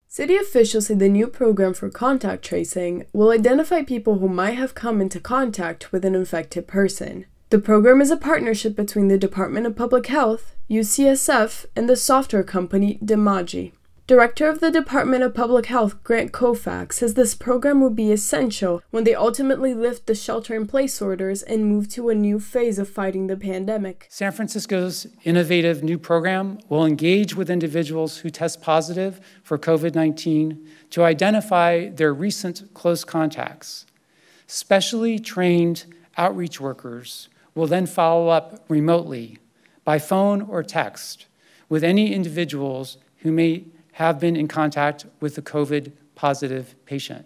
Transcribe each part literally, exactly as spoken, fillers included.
City officials say the new program for contact tracing will identify people who might have come into contact with an infected person. The program is a partnership between the Department of Public Health, U C S F, and the software company Dimaji. Director of the Department of Public Health, Grant Koufax, says this program will be essential when they ultimately lift the shelter-in-place orders and move to a new phase of fighting the pandemic. San Francisco's innovative new program will engage with individuals who test positive for COVID nineteen to identify their recent close contacts. Specially trained outreach workers will then follow up remotely by phone or text with any individuals who may have been in contact with a COVID-positive patient.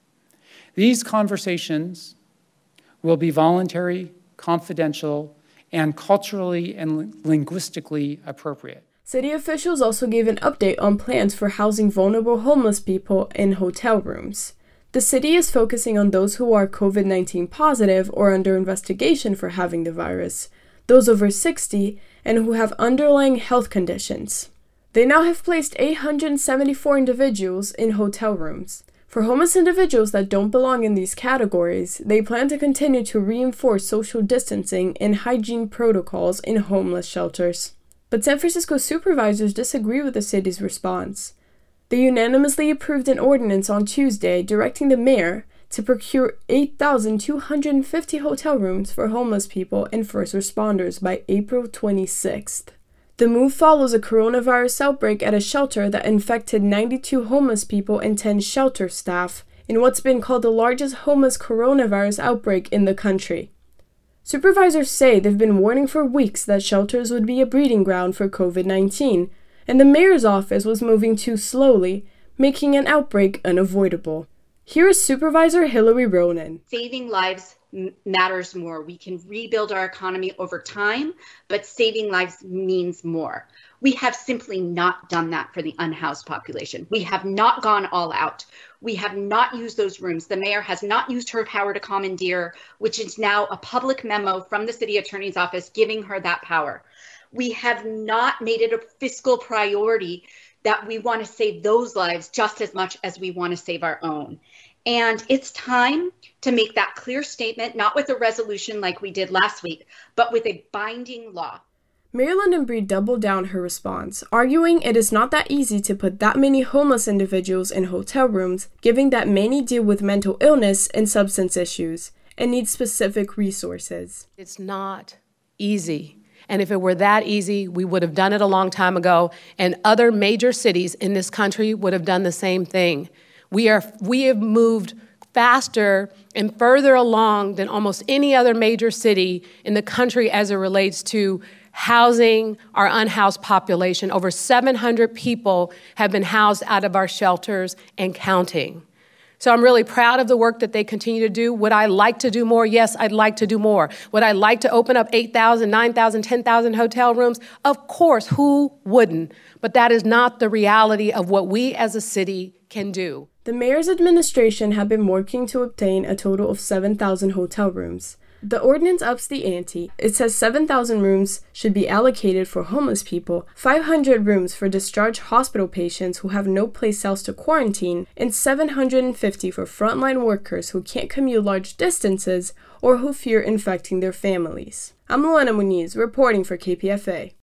These conversations will be voluntary, confidential, and culturally and linguistically appropriate. City officials also gave an update on plans for housing vulnerable homeless people in hotel rooms. The city is focusing on those who are COVID nineteen positive or under investigation for having the virus, those over sixty, and who have underlying health conditions. They now have placed eight hundred seventy-four individuals in hotel rooms. For homeless individuals that don't belong in these categories, they plan to continue to reinforce social distancing and hygiene protocols in homeless shelters. But San Francisco supervisors disagree with the city's response. They unanimously approved an ordinance on Tuesday directing the mayor to procure eight thousand two hundred fifty hotel rooms for homeless people and first responders by April twenty-sixth. The move follows a coronavirus outbreak at a shelter that infected ninety-two homeless people and ten shelter staff in what's been called the largest homeless coronavirus outbreak in the country. Supervisors say they've been warning for weeks that shelters would be a breeding ground for COVID nineteen, and the mayor's office was moving too slowly, making an outbreak unavoidable. Here is Supervisor Hillary Ronan. Saving lives matters more. We can rebuild our economy over time, but saving lives means more. We have simply not done that for the unhoused population. We have not gone all out. We have not used those rooms. The mayor has not used her power to commandeer, which is now a public memo from the city attorney's office giving her that power. We have not made it a fiscal priority that we want to save those lives just as much as we want to save our own. And it's time to make that clear statement, not with a resolution like we did last week, but with a binding law. Mayor London Breed doubled down her response, arguing it is not that easy to put that many homeless individuals in hotel rooms, given that many deal with mental illness and substance issues and need specific resources. It's not easy. And if it were that easy, we would have done it a long time ago, and other major cities in this country would have done the same thing. We are, we have moved faster and further along than almost any other major city in the country as it relates to housing our unhoused population. Over seven hundred people have been housed out of our shelters and counting. So I'm really proud of the work that they continue to do. Would I like to do more? Yes, I'd like to do more. Would I like to open up eight thousand, nine thousand, ten thousand hotel rooms? Of course, who wouldn't? But that is not the reality of what we as a city can do. The mayor's administration had been working to obtain a total of seven thousand hotel rooms. The ordinance ups the ante. It says seven thousand rooms should be allocated for homeless people, five hundred rooms for discharged hospital patients who have no place else to quarantine, and seven hundred fifty for frontline workers who can't commute large distances or who fear infecting their families. I'm Luana Muniz, reporting for K P F A.